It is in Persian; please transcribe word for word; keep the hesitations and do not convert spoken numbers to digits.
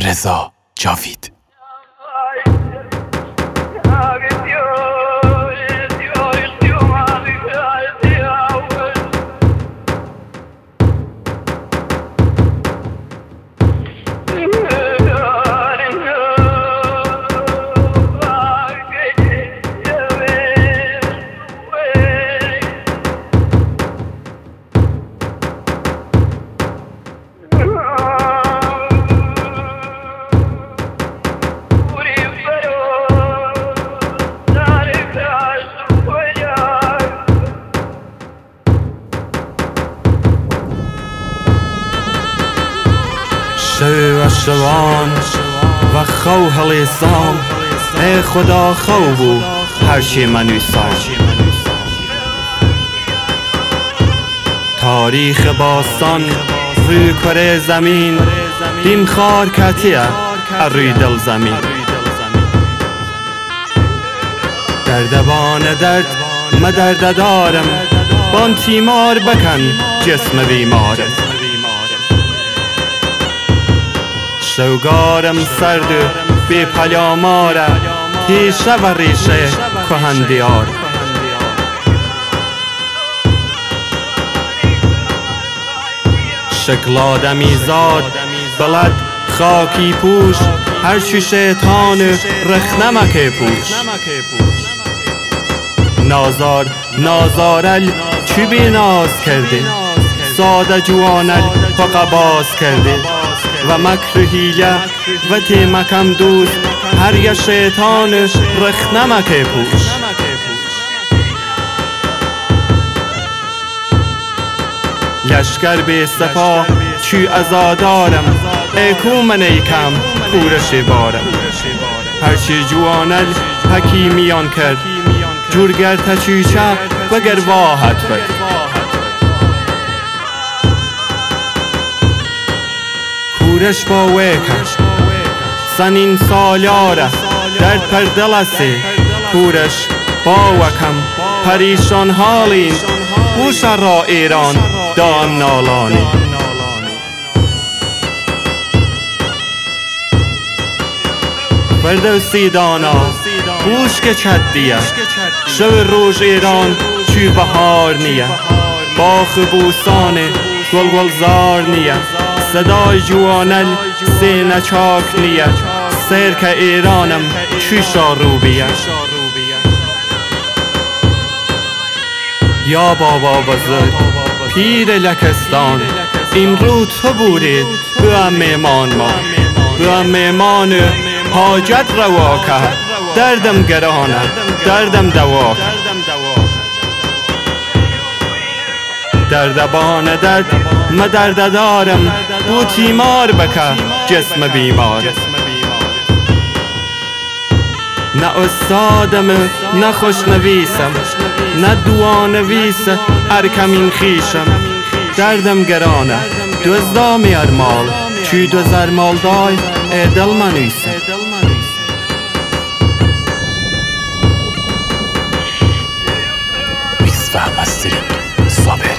رضا جاوید. شو و شوان و خو هلیسام، ای خدا خو بو هر چی منویسام. تاریخ باستان روی کره زمین، دین خار کتیه روی دل زمین. دردبان درد ما درد دارم، بان تیمار بکن جسم بیمارم. شوگارم سرد بی پیاماره، تیشه و ریشه کهن دیار. شکل آدمی زاد بلد خاکی پوش، هر چی شیطان رخنمک پوش. نازار نازارل چی بی ناز کرده، ساده جوانل پاقا باز کرده. و مکر حیله و تیمکم دوست، هر یه شیطان رخنمک پوش. لشکر بی سپاه چی ازادارم، ای کو من ایکم کورش بارم. هرچی جوانل حکیمیان کرد، جورگر تچیچه و گرواحت برد. کورش با ویکم سنین سالیاره، درد پر دلسه. کورش با وکم پریشان حالین، بوش را ایران دام نالانی. فردوسی دانا بوش که چدیه، شو روز ایران چی بهار نیه. باخ بوسان گل گل زار نیه، صدای جوانل سینه چاک نیه. سیر که ایرانم چی شارو بیه. یا بابا بزرگ پیر لکستان، این رو تو بودید به میمان ما. به میمان حاجت روا که، دردم گرانه دردم دوا که. دردبان درد ما درد دارم، بو تیمار بکه جسم بیمار. نه استادم نه خوشنویسم، نه دوانویس ارکمین خیشم. دردم گرانه دزدا میار مال، چی دوزر مال دای ای دل منویسم. بیست و مسترینگ صابر.